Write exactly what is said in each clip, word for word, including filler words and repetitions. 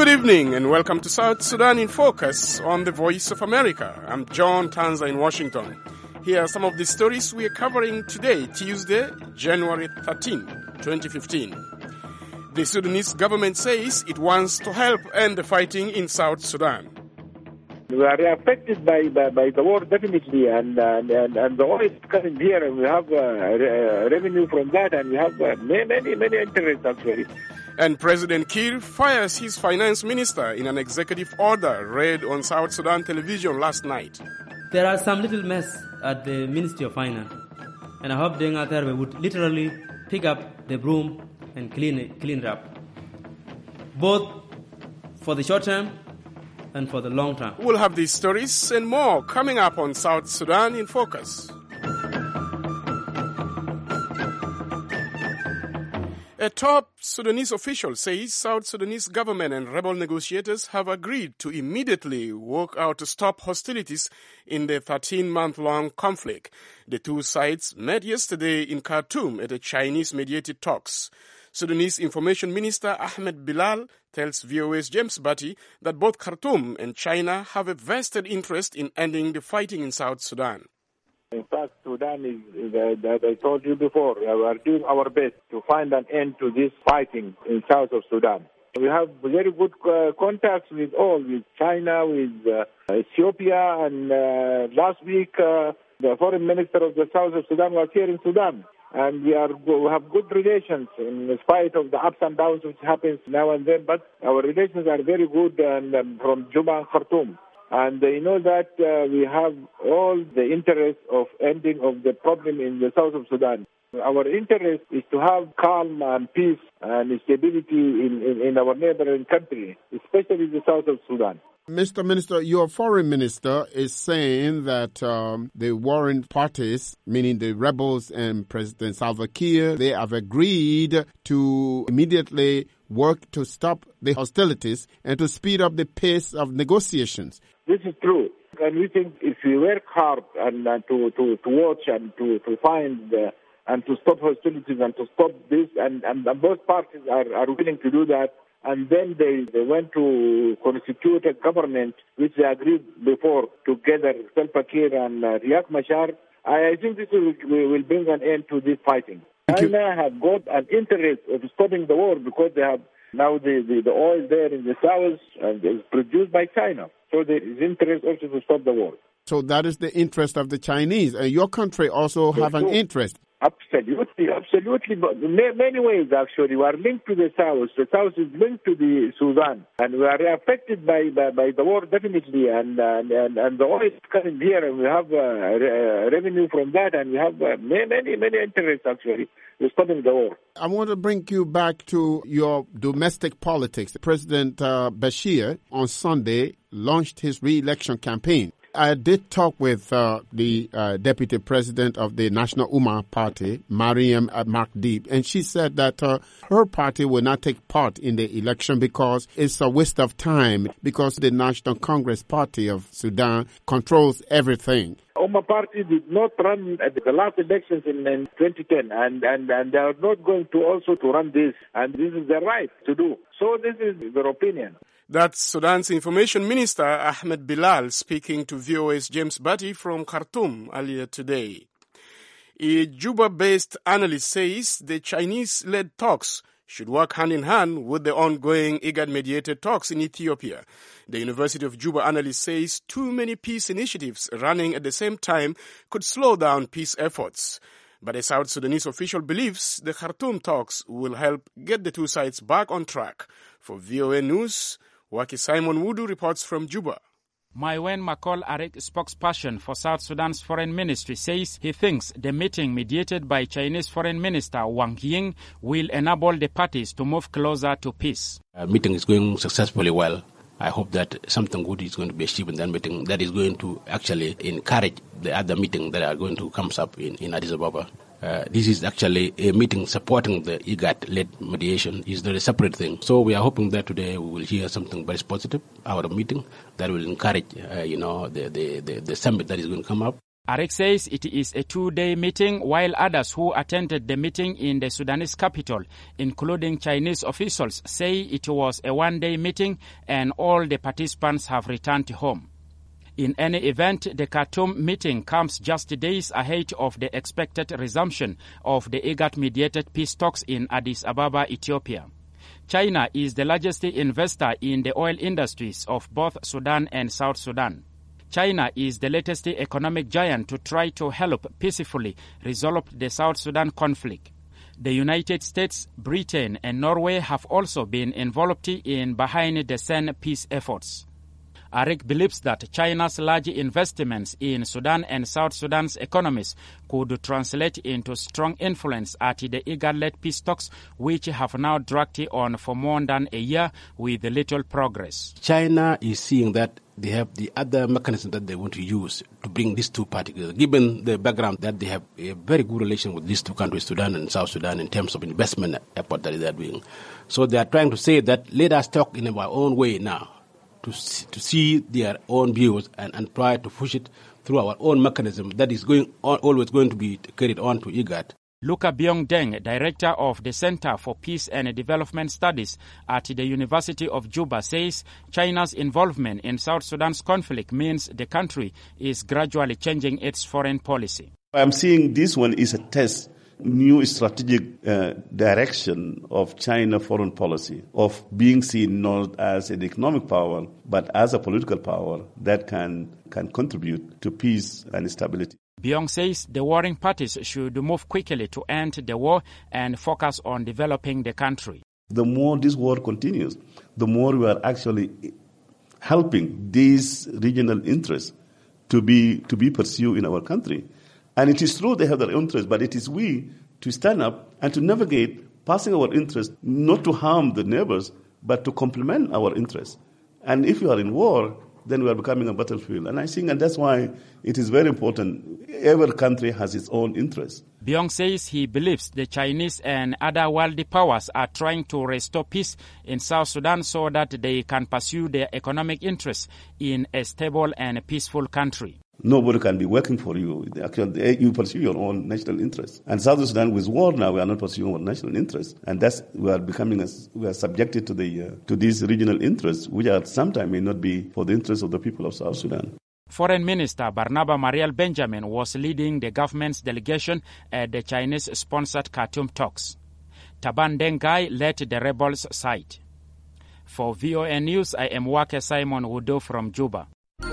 Good evening and welcome to South Sudan in Focus on the Voice of America. I'm John Tanza in Washington. Here are some of the stories we are covering today, Tuesday, January thirteenth, twenty fifteen. The Sudanese government says it wants to help end the fighting in South Sudan. We are affected by, by, by the war, definitely, and, and, and the oil is coming here, and we have uh, re- revenue from that, and we have uh, many, many interests, actually. And President Kiir fires his finance minister in an executive order read on South Sudan television last night. There are some little mess at the Ministry of Finance, and I hope Deng Atharbe would literally pick up the broom and clean it, clean it up, both for the short term and for the long term. We'll have these stories and more coming up on South Sudan in Focus. A top Sudanese official says South Sudanese government and rebel negotiators have agreed to immediately work out to stop hostilities in the thirteen-month-long conflict. The two sides met yesterday in Khartoum at the Chinese-mediated talks. Sudanese Information Minister Ahmed Bilal tells V O A's James Batty that both Khartoum and China have a vested interest in ending the fighting in South Sudan. In fact, Sudan is, as I told you before, we are doing our best to find an end to this fighting in south of Sudan. We have very good uh, contacts with all, with China, with uh, Ethiopia, and uh, last week uh, the foreign minister of the south of Sudan was here in Sudan. And we are we have good relations in spite of the ups and downs which happens now and then. But our relations are very good, and um, from Juba and Khartoum. And they know that uh, we have all the interest of ending of the problem in the south of Sudan. Our interest is to have calm and peace and stability in, in, in our neighboring country, especially the south of Sudan. Mister Minister, your foreign minister is saying that um, the warring parties, meaning the rebels and President Salva Kiir, they have agreed to immediately work to stop the hostilities and to speed up the pace of negotiations. This is true. And we think if we work hard and uh, to, to, to watch and to, to find uh, and to stop hostilities and to stop this, and, and, and both parties are, are willing to do that, and then they, they went to constitute a government which they agreed before together, Salva Kiir and uh, Riek Machar. I, I think this will, will bring an end to this fighting. Thank China have got an interest of stopping the war because they have now the, the, the oil there in the south and is produced by China. So there is interest also to stop the war. So that is the interest of the Chinese. And your country also have an interest. Absolutely, absolutely. But in many ways, actually, we are linked to the south. The south is linked to the Sudan, and we are affected by by, by the war definitely. And, and and and the oil is coming here, and we have uh, re- revenue from that, and we have uh, many many interests actually in stopping the war. I want to bring you back to your domestic politics. President uh, Bashir on Sunday launched his re-election campaign. I did talk with uh, the uh, deputy president of the National Umma Party, Mariam Makdib, and she said that uh, her party will not take part in the election because it's a waste of time, because the National Congress Party of Sudan controls everything. Umma Party did not run at the last elections in, in twenty ten, and, and, and they are not going to also to run this, and this is their right to do. So this is their opinion. That's Sudan's Information Minister Ahmed Bilal speaking to V O A's James Batty from Khartoum earlier today. A Juba-based analyst says the Chinese-led talks should work hand-in-hand with the ongoing IGAD-mediated talks in Ethiopia. The University of Juba analyst says too many peace initiatives running at the same time could slow down peace efforts. But a South Sudanese official believes the Khartoum talks will help get the two sides back on track. For V O A News, Waki Simon Wudu reports from Juba. Maiwen Makol Arik, spokesperson for South Sudan's foreign ministry, says he thinks the meeting mediated by Chinese Foreign Minister Wang Ying will enable the parties to move closer to peace. The meeting is going successfully well. I hope that something good is going to be achieved in that meeting that is going to actually encourage the other meetings that are going to come up in, in Addis Ababa. Uh, this is actually a meeting supporting the IGAD-led mediation. It's not a separate thing. So we are hoping that today we will hear something very positive out of the meeting that will encourage, uh, you know, the, the, the, the summit that is going to come up. Arek says it is a two-day meeting, while others who attended the meeting in the Sudanese capital, including Chinese officials, say it was a one-day meeting and all the participants have returned home. In any event, the Khartoum meeting comes just days ahead of the expected resumption of the IGAD-mediated peace talks in Addis Ababa, Ethiopia. China is the largest investor in the oil industries of both Sudan and South Sudan. China is the latest economic giant to try to help peacefully resolve the South Sudan conflict. The United States, Britain, and Norway have also been involved in behind-the-scene peace efforts. Arek believes that China's large investments in Sudan and South Sudan's economies could translate into strong influence at the IGAD-led peace talks, which have now dragged on for more than a year with little progress. China is seeing that they have the other mechanism that they want to use to bring these two parties together, given the background that they have a very good relation with these two countries, Sudan and South Sudan, in terms of investment effort that they are doing. So they are trying to say that let us talk in our own way now, to see, to see their own views and, and try to push it through our own mechanism that is going on, always going to be carried on to IGAD. Luca Byung-Deng, director of the Center for Peace and Development Studies at the University of Juba, says China's involvement in South Sudan's conflict means the country is gradually changing its foreign policy. I'm seeing this one is a test, new strategic uh, direction of China foreign policy, of being seen not as an economic power, but as a political power that can, can contribute to peace and stability. Byung says the warring parties should move quickly to end the war and focus on developing the country. The more this war continues, the more we are actually helping these regional interests to be, to be pursued in our country. And it is true they have their interests, but it is we to stand up and to navigate passing our interests, not to harm the neighbors, but to complement our interests. And if we are in war, then we are becoming a battlefield. And I think and that's why it is very important. Every country has its own interests. Byung says he believes the Chinese and other worldly powers are trying to restore peace in South Sudan so that they can pursue their economic interests in a stable and peaceful country. Nobody can be working for you. Actually, you pursue your own national interests. And South Sudan, with war now, we are not pursuing our national interests, and that's we are becoming a, we are subjected to the uh, to these regional interests, which are sometimes may not be for the interests of the people of South Sudan. Foreign Minister Barnaba Mariel Benjamin was leading the government's delegation at the Chinese-sponsored Khartoum talks. Taban Dengai led the rebels' side. For V O A News, I am Wake Simon Wudo from Juba.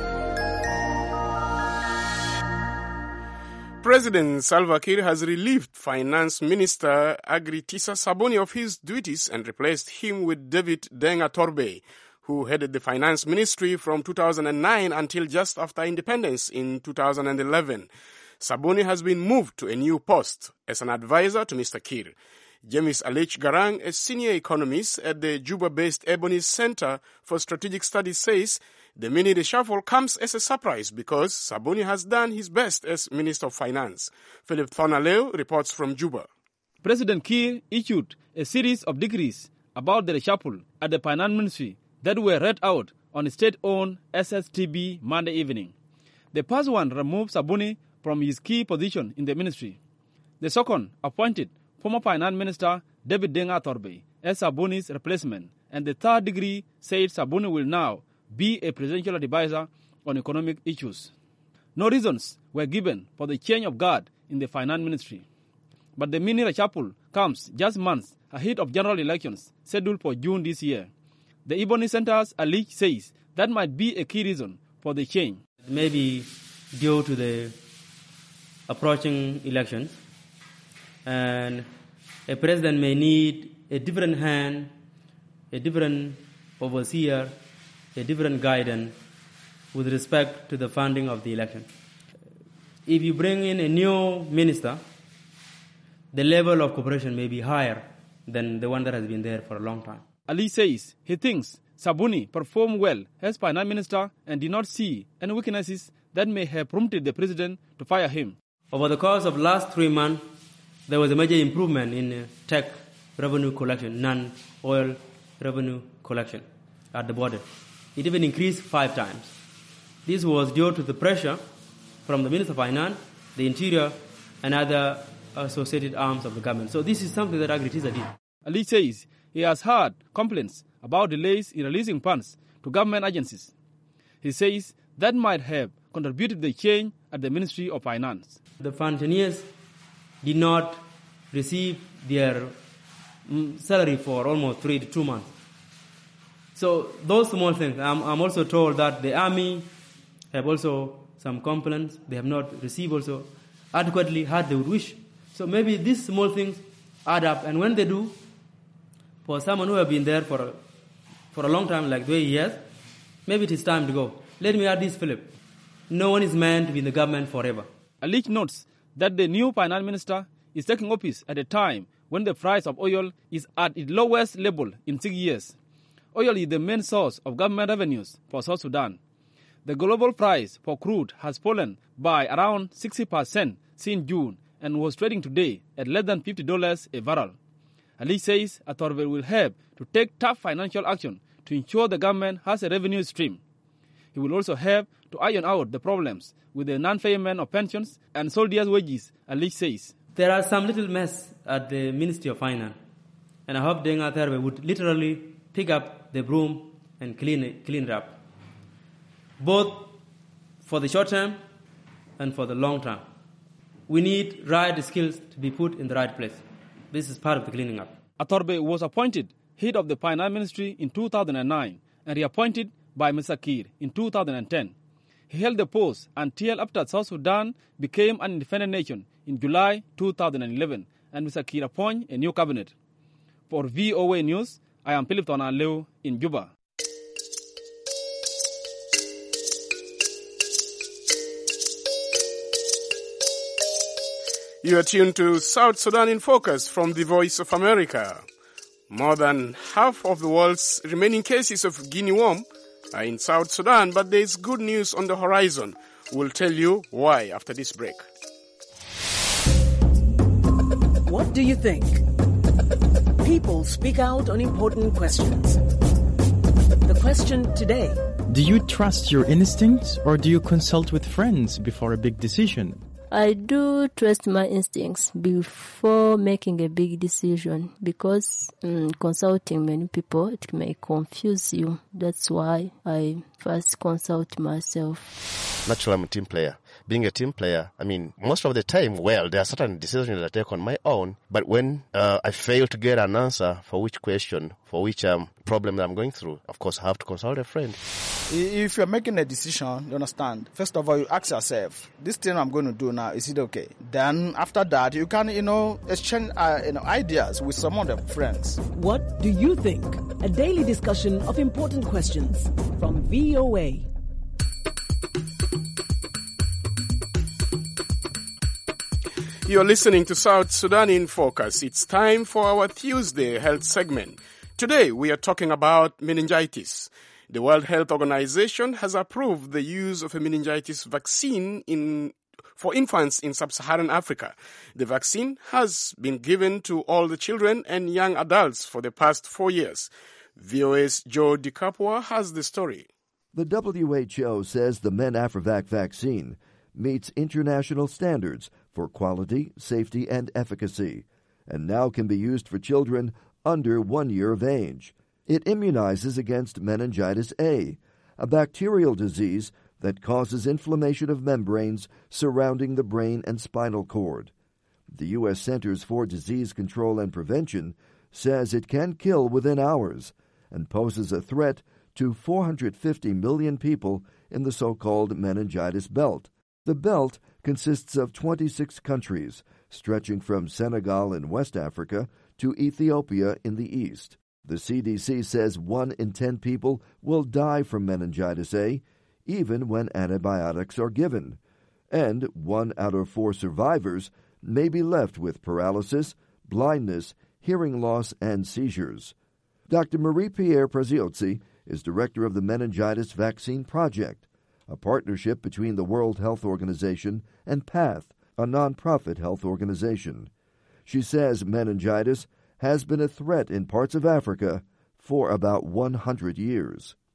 President Salva Kiir has relieved Finance Minister Agri-Tisa Sabuni of his duties and replaced him with David Denga Torbe, who headed the Finance Ministry from two thousand nine until just after independence in two thousand eleven. Sabuni has been moved to a new post as an advisor to Mister Kiir. James Alech Garang, a senior economist at the Juba-based Ebony Center for Strategic Studies, says the mini reshuffle comes as a surprise because Sabuni has done his best as Minister of Finance. Philip Thornaleo reports from Juba. President Kiir issued a series of decrees about the reshuffle at the Finance Ministry that were read out on state-owned S S T B Monday evening. The first one removed Sabuni from his key position in the ministry. The second appointed former Finance Minister David Denga Torbe as Sabuni's replacement, and the third degree said Sabuni will now be a presidential advisor on economic issues. No reasons were given for the change of guard in the Finance Ministry. But the mini reshuffle comes just months ahead of general elections scheduled for June this year. The Ebony Center's Alech says that might be a key reason for the change. Maybe due to the approaching elections, and a president may need a different hand, a different overseer, a different guidance with respect to the funding of the election. If you bring in a new minister, the level of cooperation may be higher than the one that has been there for a long time. Ali says he thinks Sabuni performed well as finance minister and did not see any weaknesses that may have prompted the president to fire him. Over the course of the last three months, there was a major improvement in uh, tech revenue collection, non-oil revenue collection at the border. It even increased five times. This was due to the pressure from the Minister of Finance, the Interior, and other associated arms of the government. So this is something that Agri-TISA did. Ali says he has heard complaints about delays in releasing funds to government agencies. He says that might have contributed to the change at the Ministry of Finance. The functionaries did not receive their mm, salary for almost three to two months. So those small things. I'm, I'm also told that the army have also some complaints. They have not received also adequately as they would wish. So maybe these small things add up. And when they do, for someone who have been there for a, for a long time, like the way he has, maybe it is time to go. Let me add this, Philip. No one is meant to be in the government forever. Ali notes that the new finance minister is taking office at a time when the price of oil is at its lowest level in six years. Oil is the main source of government revenues for South Sudan. The global price for crude has fallen by around sixty percent since June and was trading today at less than fifty dollars a barrel. Ali says Atorbe will have to take tough financial action to ensure the government has a revenue stream. He will also have to iron out the problems with the non-payment of pensions and soldiers' wages, Ali says. There are some little mess at the Ministry of Finance, and I hope Deng Atarbe would literally pick up the broom and clean it, clean it up, both for the short term and for the long term. We need right skills to be put in the right place. This is part of the cleaning up. Atorbe was appointed head of the Finance Ministry in two thousand nine and reappointed by Mister Kiir in two thousand ten. He held the post until after South Sudan became an independent nation in July two thousand eleven and Mister Kiir appointed a new cabinet. For V O A News, I am Philip Tonaleu in Juba. You are tuned to South Sudan in Focus from the Voice of America. More than half of the world's remaining cases of guinea worm are in South Sudan, but there is good news on the horizon. We'll tell you why after this break. What do you think? People speak out on important questions. The question today: do you trust your instincts or do you consult with friends before a big decision? I do trust my instincts before making a big decision because um, consulting many people, it may confuse you. That's why I first consult myself. Naturally, I'm a team player. Being a team player, I mean, most of the time, well, there are certain decisions that I take on my own, but when uh, I fail to get an answer for which question, for which um, problem that I'm going through, of course, I have to consult a friend. If you're making a decision, you understand, first of all, you ask yourself, this thing I'm going to do now, is it okay? Then after that, you can, you know, exchange uh, you know, ideas with some other friends. What do you think? A daily discussion of important questions from V O A. You're listening to South Sudan in Focus. It's time for our Tuesday health segment. Today, we are talking about meningitis. The World Health Organization has approved the use of a meningitis vaccine in for infants in sub-Saharan Africa. The vaccine has been given to all the children and young adults for the past four years. V O A's Joe DiCapua has the story. The W H O says the MenAfriVac vaccine meets international standards for quality, safety, and efficacy, and now can be used for children under one year of age. It immunizes against meningitis A, a bacterial disease that causes inflammation of membranes surrounding the brain and spinal cord. The U S Centers for Disease Control and Prevention says it can kill within hours and poses a threat to four hundred fifty million people in the so-called meningitis belt. The belt consists of twenty-six countries, stretching from Senegal in West Africa to Ethiopia in the east. The C D C says one in ten people will die from meningitis A, even when antibiotics are given, and one out of four survivors may be left with paralysis, blindness, hearing loss, and seizures. Doctor Marie-Pierre Praziozzi is director of the Meningitis Vaccine Project, a partnership between the World Health Organization and PATH, a nonprofit health organization. She says meningitis has been a threat in parts of Africa for about one hundred years.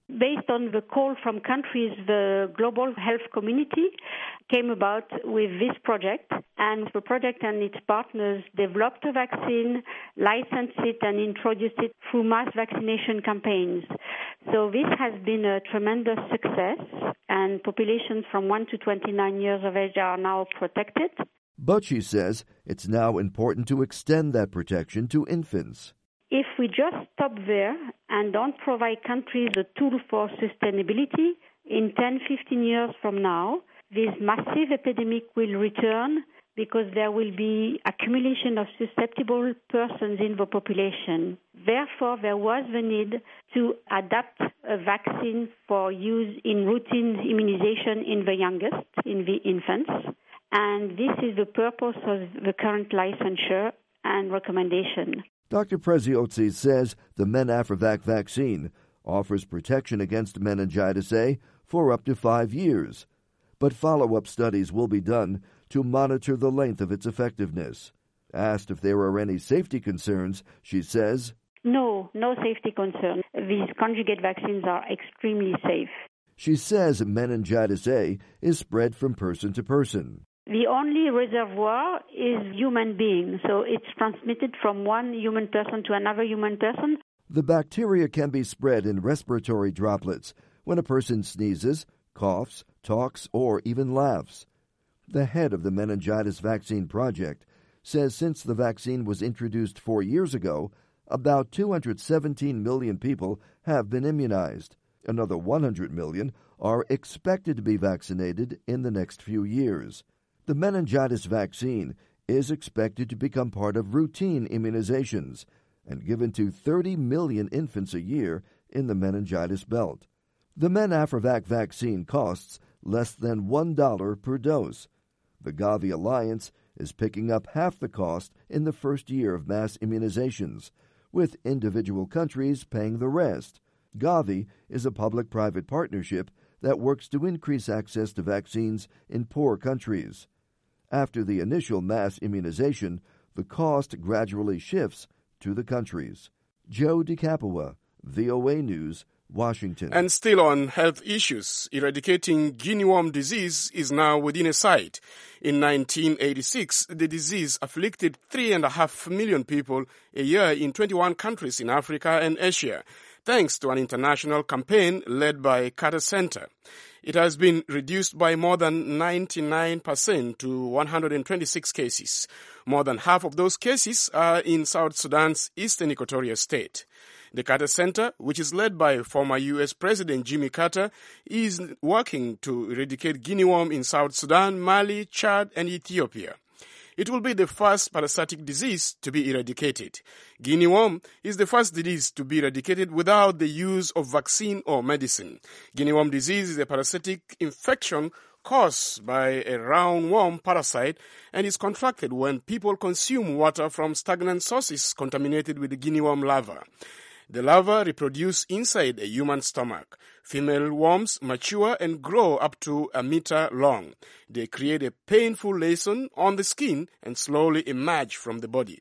Based on the call from countries, the global health community came about with this project, and the project and its partners developed a vaccine, licensed it, and introduced it through mass vaccination campaigns. So this has been a tremendous success, and populations from one to twenty-nine years of age are now protected. But she says it's now important to extend that protection to infants. If we just stop there and don't provide countries a tool for sustainability, in ten, fifteen years from now, this massive epidemic will return because there will be accumulation of susceptible persons in the population. Therefore, there was the need to adapt a vaccine for use in routine immunization in the youngest, in the infants. And this is the purpose of the current licensure and recommendation. Doctor Preziosi says the MenAfriVac vaccine offers protection against meningitis A for up to five years, but follow-up studies will be done to monitor the length of its effectiveness. Asked if there are any safety concerns, she says, No, no safety concern. These conjugate vaccines are extremely safe. She says meningitis A is spread from person to person. The only reservoir is human beings, so it's transmitted from one human person to another human person. The bacteria can be spread in respiratory droplets when a person sneezes, coughs, talks, or even laughs. The head of the meningitis vaccine project says since the vaccine was introduced four years ago, about two hundred seventeen million people have been immunized. Another one hundred million are expected to be vaccinated in the next few years. The meningitis vaccine is expected to become part of routine immunizations and given to thirty million infants a year in the meningitis belt. The MenAfriVac vaccine costs less than one dollar per dose. The Gavi Alliance is picking up half the cost in the first year of mass immunizations, with individual countries paying the rest. Gavi is a public-private partnership that works to increase access to vaccines in poor countries. After the initial mass immunization, the cost gradually shifts to the countries. Joe DiCapua, V O A News, Washington. And still on health issues, eradicating guinea worm disease is now within a sight. In nineteen eighty-six, the disease afflicted three and a half million people a year in twenty-one countries in Africa and Asia, thanks to an international campaign led by Carter Center. It has been reduced by more than ninety-nine percent to one hundred twenty-six cases. More than half of those cases are in South Sudan's eastern Equatorial State. The Carter Center, which is led by former U S President Jimmy Carter, is working to eradicate guinea worm in South Sudan, Mali, Chad, and Ethiopia. It will be the first parasitic disease to be eradicated. Guinea worm is the first disease to be eradicated without the use of vaccine or medicine. Guinea worm disease is a parasitic infection caused by a roundworm parasite and is contracted when people consume water from stagnant sources contaminated with the guinea worm larva. The larvae reproduce inside a human stomach. Female worms mature and grow up to a meter long. They create a painful lesion on the skin and slowly emerge from the body.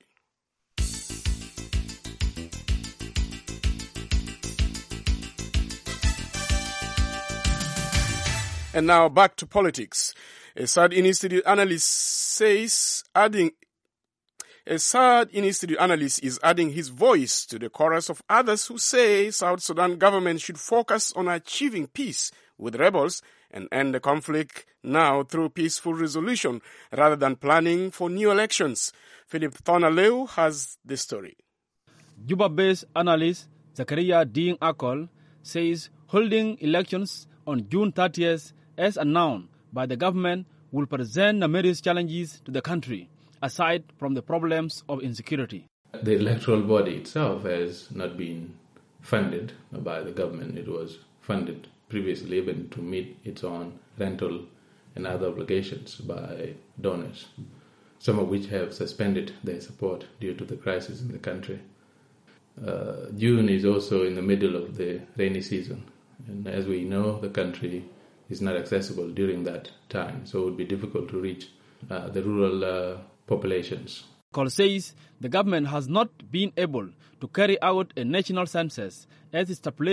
And now back to politics. A Sardin Institute analyst says adding A Sardin Institute analyst is adding his voice to the chorus of others who say South Sudan government should focus on achieving peace with rebels and end the conflict now through peaceful resolution rather than planning for new elections. Philip Thornaleu has the story. Juba-based analyst Zakaria Dean Akol says holding elections on June thirtieth as announced by the government will present numerous challenges to the country, aside from the problems of insecurity. The electoral body itself has not been funded by the government. It was funded previously even to meet its own rental and other obligations by donors, some of which have suspended their support due to the crisis in the country. Uh, June is also in the middle of the rainy season, and as we know, the country is not accessible during that time, so it would be difficult to reach uh, the rural uh, populations. Cole says the government has not been able to carry out a national census as stipulated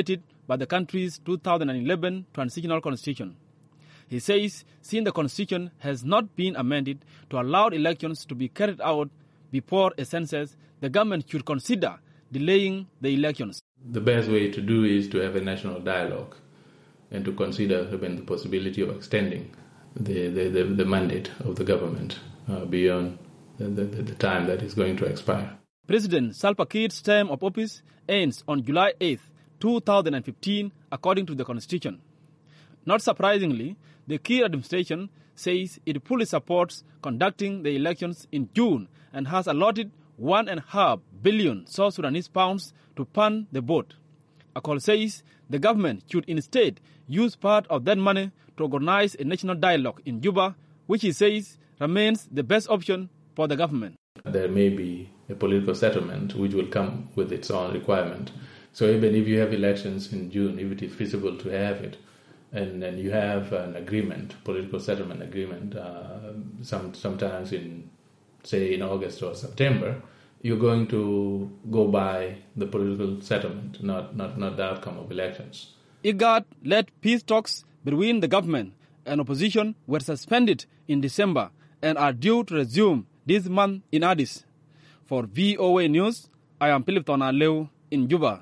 by the country's two thousand eleven transitional constitution. He says, since the constitution has not been amended to allow elections to be carried out before a census, the government should consider delaying the elections. The best way to do is to have a national dialogue and to consider even the possibility of extending the, the, the, the mandate of the government uh, beyond the, the, the time that is going to expire. President Salva Kiir's term of office ends on July eighth, two thousand fifteen, according to the constitution. Not surprisingly, the Kiir administration says it fully supports conducting the elections in June and has allotted one and a half billion South Sudanese pounds to fund the vote. Akol says the government should instead use part of that money to organize a national dialogue in Juba, which he says remains the best option for the government. There may be a political settlement which will come with its own requirement. So even if you have elections in June, if it is feasible to have it, and then you have an agreement, political settlement agreement, uh, some sometimes in, say, in August or September, you're going to go by the political settlement, not, not, not the outcome of elections. IGAD-led peace talks between the government and opposition were suspended in December and are due to resume this month in Addis. For V O A News, I am Philip Tonaleu in Juba.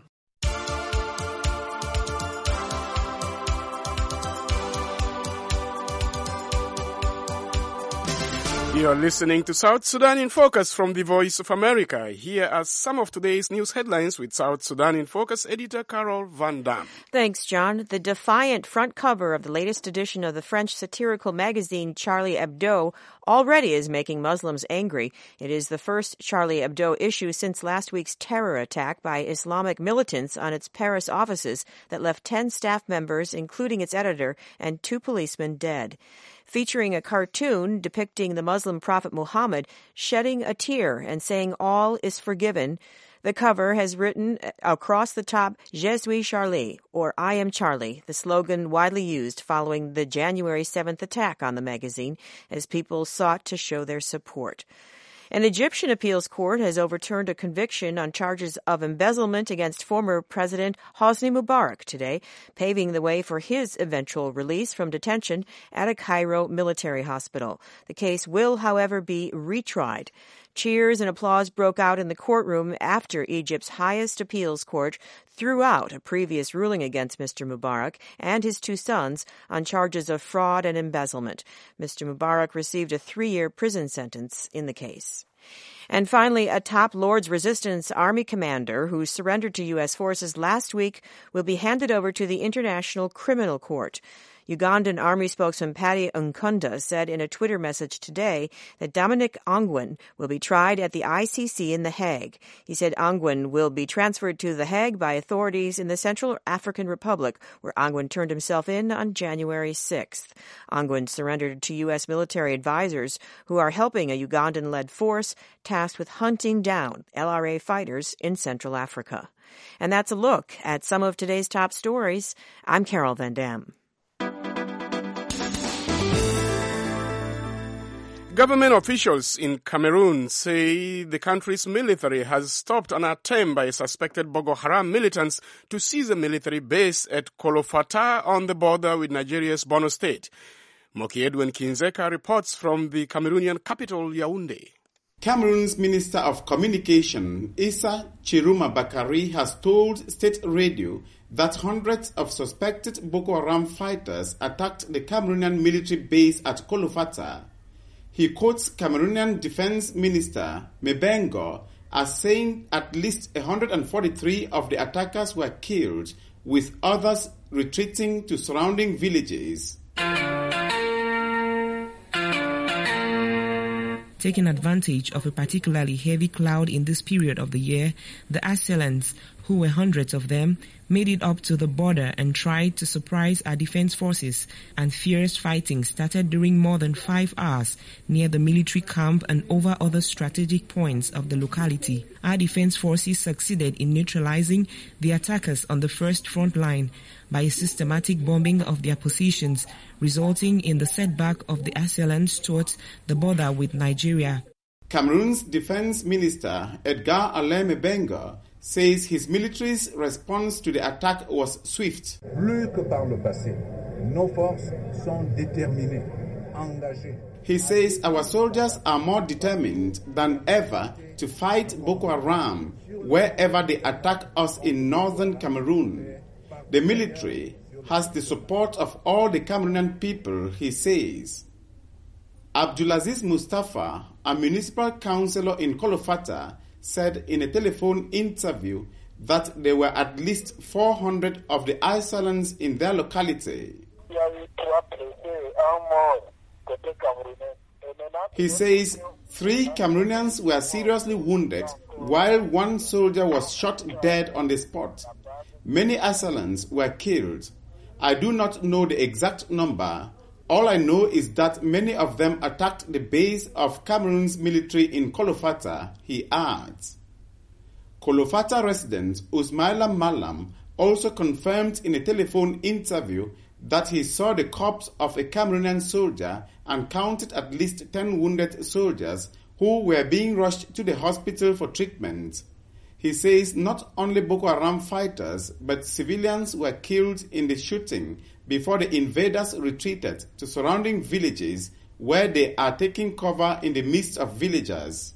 You're listening to South Sudan in Focus from the Voice of America. Here are some of today's news headlines with South Sudan in Focus editor Carol Van Dam. Thanks, John. The defiant front cover of the latest edition of the French satirical magazine Charlie Hebdo already is making Muslims angry. It is the first Charlie Hebdo issue since last week's terror attack by Islamic militants on its Paris offices that left ten staff members, including its editor, and two policemen dead. Featuring a cartoon depicting the Muslim prophet Muhammad shedding a tear and saying all is forgiven, the cover has written across the top, Je suis Charlie, or I am Charlie, the slogan widely used following the January seventh attack on the magazine as people sought to show their support. An Egyptian appeals court has overturned a conviction on charges of embezzlement against former President Hosni Mubarak today, paving the way for his eventual release from detention at a Cairo military hospital. The case will, however, be retried. Cheers and applause broke out in the courtroom after Egypt's highest appeals court threw out a previous ruling against Mister Mubarak and his two sons on charges of fraud and embezzlement. Mister Mubarak received a three-year prison sentence in the case. And finally, a top Lord's Resistance Army commander who surrendered to U S forces last week will be handed over to the International Criminal Court. Ugandan Army spokesman Paddy Nkunda said in a Twitter message today that Dominic Ongwen will be tried at the I C C in The Hague. He said Ongwen will be transferred to The Hague by authorities in the Central African Republic, where Ongwen turned himself in on January sixth. Ongwen surrendered to U S military advisors who are helping a Ugandan-led force tasked with hunting down L R A fighters in Central Africa. And that's a look at some of today's top stories. I'm Carol Van Dam. Government officials in Cameroon say the country's military has stopped an attempt by suspected Boko Haram militants to seize a military base at Kolofata on the border with Nigeria's Borno State. Moki Edwin Kinzeka reports from the Cameroonian capital, Yaoundé. Cameroon's Minister of Communication, Issa Chiruma Bakari, has told State Radio that hundreds of suspected Boko Haram fighters attacked the Cameroonian military base at Kolofata. He quotes Cameroonian Defense Minister Mebengo as saying at least one hundred forty-three of the attackers were killed, with others retreating to surrounding villages. Taking advantage of a particularly heavy cloud in this period of the year, the assailants, who were hundreds of them, made it up to the border and tried to surprise our defense forces, and fierce fighting started during more than five hours near the military camp and over other strategic points of the locality. Our defense forces succeeded in neutralizing the attackers on the first front line by a systematic bombing of their positions, resulting in the setback of the assailants towards the border with Nigeria. Cameroon's Defense Minister Edgar Alain Mebenga says his military's response to the attack was swift. Plus que par le passé, nos forces sont déterminées, engagées. He says our soldiers are more determined than ever to fight Boko Haram wherever they attack us in northern Cameroon. The military has the support of all the Cameroonian people, he says. Abdulaziz Mustafa, a municipal councillor in Kolofata, said in a telephone interview that there were at least four hundred of the assailants in their locality. He says three Cameroonians were seriously wounded while one soldier was shot dead on the spot. Many assailants were killed. I do not know the exact number. All I know is that many of them attacked the base of Cameroon's military in Kolofata, he adds. Kolofata resident Usmaila Malam also confirmed in a telephone interview that he saw the corpse of a Cameroonian soldier and counted at least ten wounded soldiers who were being rushed to the hospital for treatment. He says not only Boko Haram fighters, but civilians were killed in the shooting before the invaders retreated to surrounding villages where they are taking cover in the midst of villagers.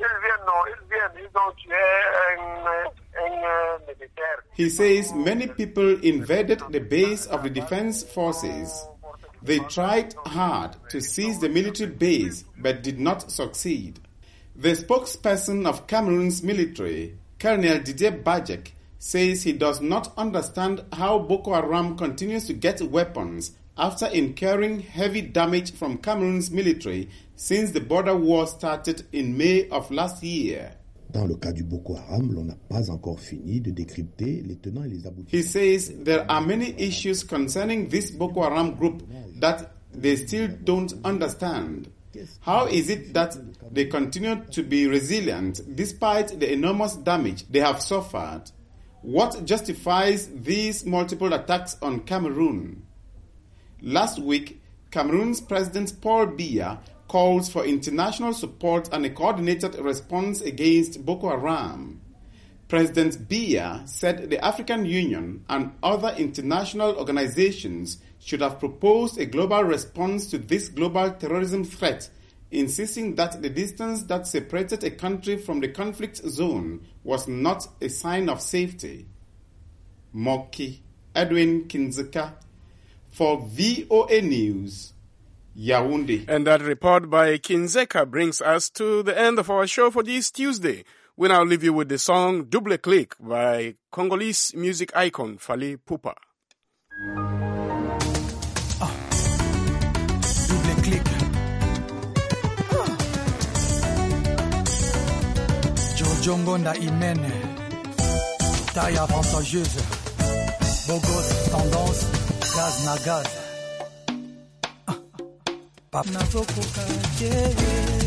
He says many people invaded the base of the defense forces. They tried hard to seize the military base but did not succeed. The spokesperson of Cameroon's military, Colonel Didier Bajek, says he does not understand how Boko Haram continues to get weapons after incurring heavy damage from Cameroon's military since the border war started in May of last year. Dans le cas du Boko Haram, l'on n'a pas encore fini de décrypter les tenants et les aboutissants. He says there are many issues concerning this Boko Haram group that they still don't understand. How is it that they continue to be resilient despite the enormous damage they have suffered? What justifies these multiple attacks on Cameroon? Last week, Cameroon's President Paul Biya calls for international support and a coordinated response against Boko Haram. President Biya said the African Union and other international organizations should have proposed a global response to this global terrorism threat, insisting that the distance that separated a country from the conflict zone was not a sign of safety. Moki Edwin Kinzeka for V O A News, Yaoundé. And that report by Kinzeka brings us to the end of our show for this Tuesday. We now leave you with the song Double Click by Congolese music icon Fally Ipupa. Ah. Double Click. Jojo Ngonda Imene, taille avantageuse, beau gosse, tendance, gaz na gaz. Ah. Pap nazokoka, yeah.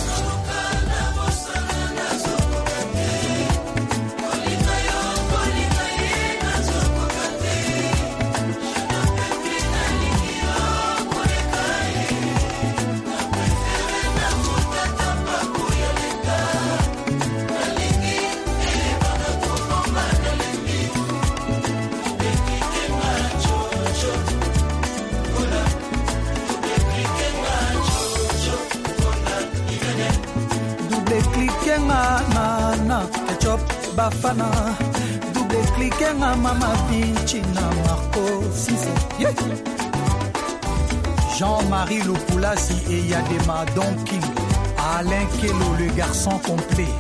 Na ketchup bafana double cliquer na mama pinchi na Marco Sisi yeah. Jean-Marie Lopulasi et Yadema Don King Alain Kelo le garçon complet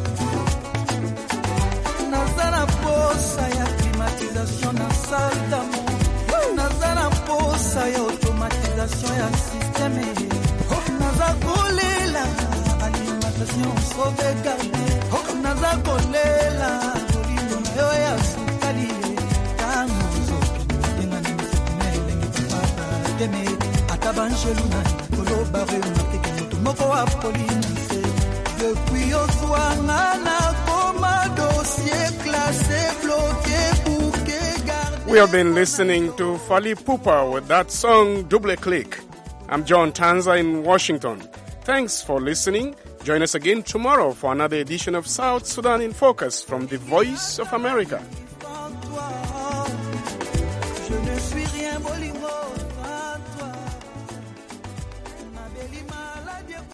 Nazana posa ya climatisation na salle d'amour Nazana posa ya automatisation ya système Naza kolela alimentation sauvegarde Naza kolela Olindo na yo ya sukali Tango Yenga ni mifitine Lengi tupata Deme Atabanjelu na Kolo bare Unapike mutu moko wa polinise Depuis Oswanga na Koma dossier classé bloqué bouquet garde We have been listening to Fally Ipupa with that song Double Click. I'm John Tanza in Washington. Thanks for listening. Join us again tomorrow for another edition of South Sudan in Focus from the Voice of America.